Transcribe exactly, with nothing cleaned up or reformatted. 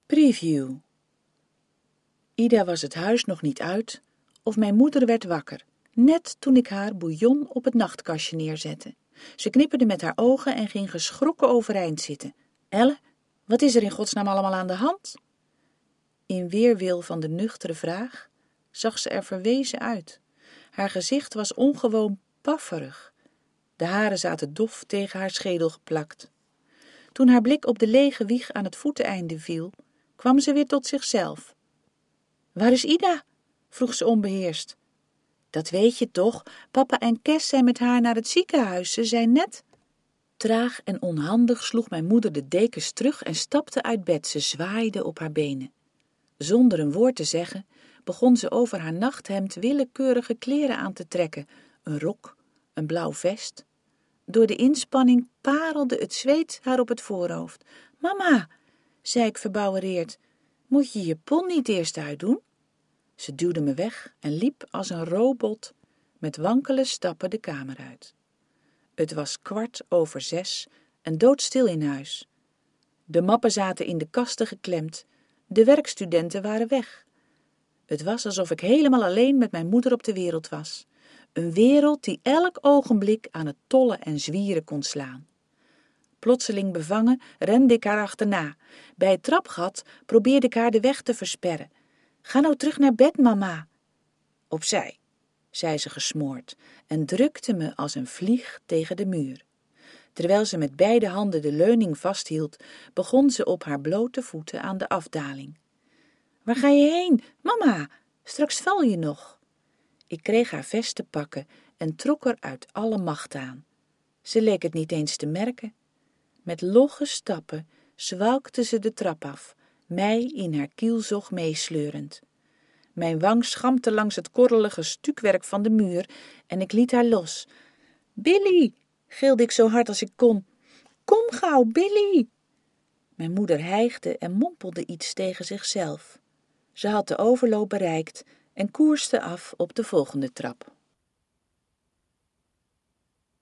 Preview. Ida was het huis nog niet uit of mijn moeder werd wakker, net toen ik haar bouillon op het nachtkastje neerzette. Ze knipperde met haar ogen en ging geschrokken overeind zitten. Elle, wat is er in godsnaam allemaal aan de hand? In weerwil van de nuchtere vraag zag ze er verwezen uit. Haar gezicht was ongewoon pafferig. De haren zaten dof tegen haar schedel geplakt. Toen haar blik op de lege wieg aan het voeteneinde viel, kwam ze weer tot zichzelf. Waar is Ida? Vroeg ze onbeheerst. Dat weet je toch, papa en Kes zijn met haar naar het ziekenhuis, ze zijn net... Traag en onhandig sloeg mijn moeder de dekens terug en stapte uit bed, ze zwaaide op haar benen. Zonder een woord te zeggen, begon ze over haar nachthemd willekeurige kleren aan te trekken, een rok, een blauw vest. Door de inspanning parelde het zweet haar op het voorhoofd. Mama, zei ik verbouwereerd, moet je je pon niet eerst uitdoen? Ze duwde me weg en liep als een robot met wankele stappen de kamer uit. Het was kwart over zes en doodstil in huis. De mappen zaten in de kasten geklemd, de werkstudenten waren weg. Het was alsof ik helemaal alleen met mijn moeder op de wereld was. Een wereld die elk ogenblik aan het tollen en zwieren kon slaan. Plotseling bevangen rende ik haar achterna. Bij het trapgat probeerde ik haar de weg te versperren. Ga nou terug naar bed, mama. Opzij, zei ze gesmoord en drukte me als een vlieg tegen de muur. Terwijl ze met beide handen de leuning vasthield, begon ze op haar blote voeten aan de afdaling. Waar ga je heen, mama? Straks val je nog. Ik kreeg haar vest te pakken en trok er uit alle macht aan. Ze leek het niet eens te merken. Met logge stappen zwalkte ze de trap af, mij in haar kielzog meesleurend. Mijn wang schampte langs het korrelige stukwerk van de muur en ik liet haar los. Billy, gilde ik zo hard als ik kon. Kom gauw, Billy. Mijn moeder hijgde en mompelde iets tegen zichzelf. Ze had de overloop bereikt en koerste af op de volgende trap.